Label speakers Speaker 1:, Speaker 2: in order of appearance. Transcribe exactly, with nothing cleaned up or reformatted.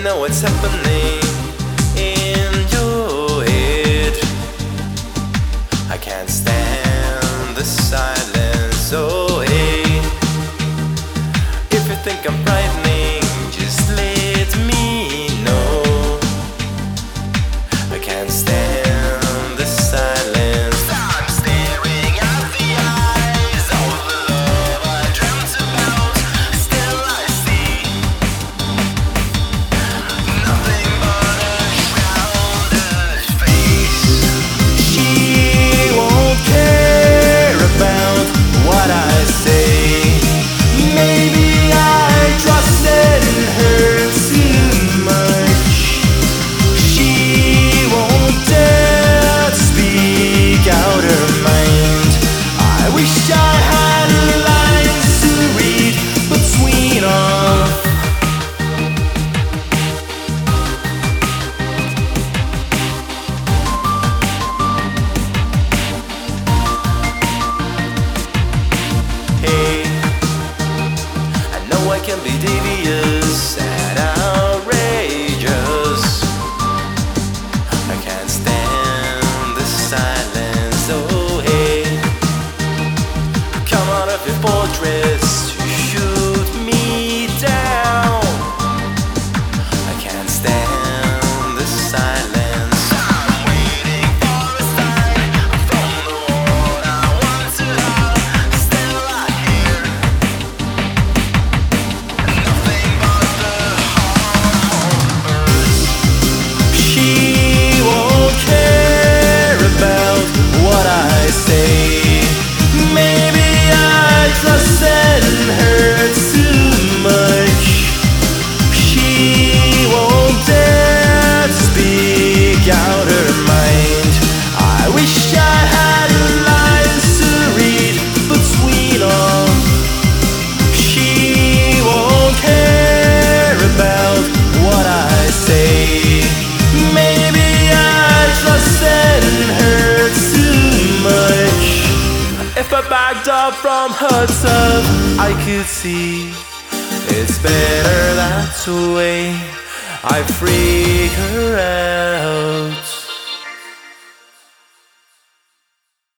Speaker 1: know what's happening in your head. I can't stand the silence. Oh hey, if you think I'm frightening, just let me know. I can't stand the silence. I'm staring at the eyes of the love I dreamt about. Still I see nothing but a shrouded face. She won't care about what I say. Maybe I trusted her too much. She won't dare to speak out her mind. I wish I had lines to read between us. Hey, I know I can be devious and outrageous. I can't stand the silence. Oh hey, come out of your fortress to shoot me down. I can't stand the silence. I'm waiting for a sign from the world I want to have. Still I hear nothing but the horrors. She won't care about what I say. Maybe I trusted her too much. She won't dare to speak out her mind. I wish I had lines to read between us. She won't care about what I say. Maybe I trusted her too much. If I backed up from her touch, I could see it's better that way. I freak her out.